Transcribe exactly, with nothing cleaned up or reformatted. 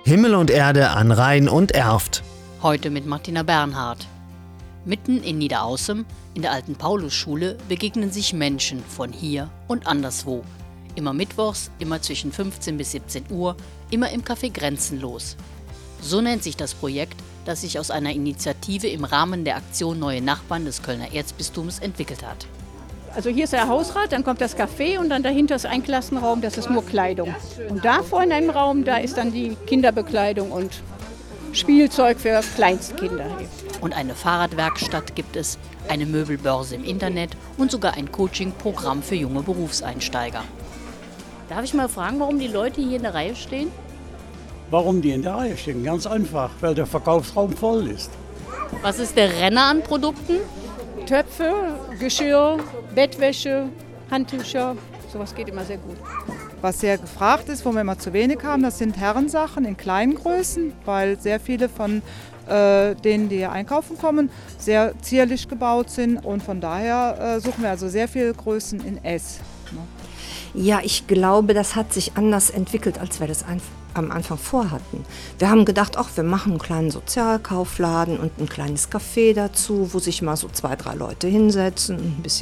Himmel und Erde an Rhein und Erft. Heute mit Martina Bernhard. Mitten in Niederaußem, in der alten Paulusschule, begegnen sich Menschen von hier und anderswo. Immer mittwochs, immer zwischen fünfzehn bis siebzehn Uhr, immer im Café Grenzenlos. So nennt sich das Projekt, das sich aus einer Initiative im Rahmen der Aktion Neue Nachbarn des Kölner Erzbistums entwickelt hat. Also hier ist der Hausrat, dann kommt das Café und dann dahinter ist ein Klassenraum, das ist nur Kleidung. Und da vorne in einem Raum, da ist dann die Kinderbekleidung und Spielzeug für Kleinstkinder. Und eine Fahrradwerkstatt gibt es, eine Möbelbörse im Internet und sogar ein Coaching-Programm für junge Berufseinsteiger. Darf ich mal fragen, warum die Leute hier in der Reihe stehen? Warum die in der Reihe stehen? Ganz einfach, weil der Verkaufsraum voll ist. Was ist der Renner an Produkten? Töpfe, Geschirr, Bettwäsche, Handtücher, sowas geht immer sehr gut. Was sehr gefragt ist, wo wir immer zu wenig haben, das sind Herrensachen in kleinen Größen, weil sehr viele von äh, denen, die hier einkaufen kommen, sehr zierlich gebaut sind und von daher äh, suchen wir also sehr viele Größen in S. Ne? Ja, ich glaube, das hat sich anders entwickelt, als wir das am Anfang vorhatten. Wir haben gedacht, ach, wir machen einen kleinen Sozialkaufladen und ein kleines Café dazu, wo sich mal so zwei, drei Leute hinsetzen und ein bisschen